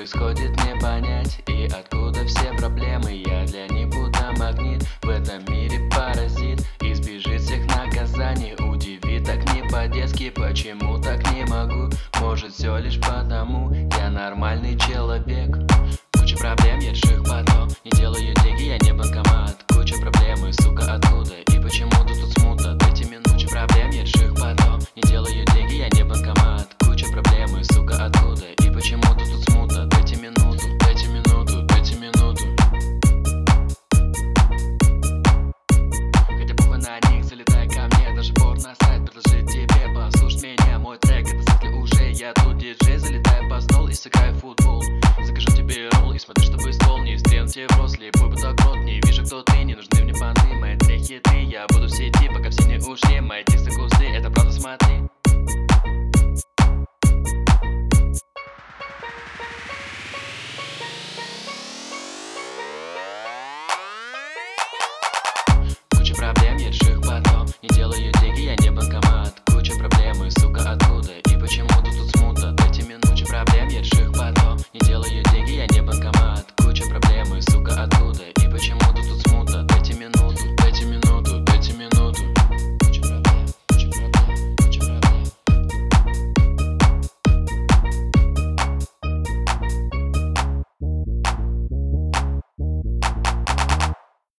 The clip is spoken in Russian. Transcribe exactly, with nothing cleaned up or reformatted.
происходит, не понять. И откуда все проблемы, я для них будто магнит. В этом мире паразит, избежит всех наказаний. Удивит так не по-детски, почему так не могу? Может все лишь потому, я нормальный человек. Куча проблем, я решу их потом. Не делаю деньги, я не банкомат. Куча проблем, и сука откуда? И почему-то тут смута, дайте минуту. Куча проблем, я решу их потом. Не делаю деньги, я не банкомат. Куча проблем, и сука откуда? И почему-то тут смута, дайте минуту. Дайте минуту, дайте минуту. Хотя похуй на них, залетай ко мне. Даже пор на сайт предложить тебе послушать меня. Мой трек, это сотли уже. Я тут диджей, залетаю по стол и сыграю в футбол. Закажу тебе ролл и смотри, чтобы ствол не стрельнул тебе в рот. Слепой бутерброд, не вижу, кто ты, не нужны мне понты. Мои треки хиты, я буду в сети, пока все не ушли. Мои тексты густы, это правда, смотри.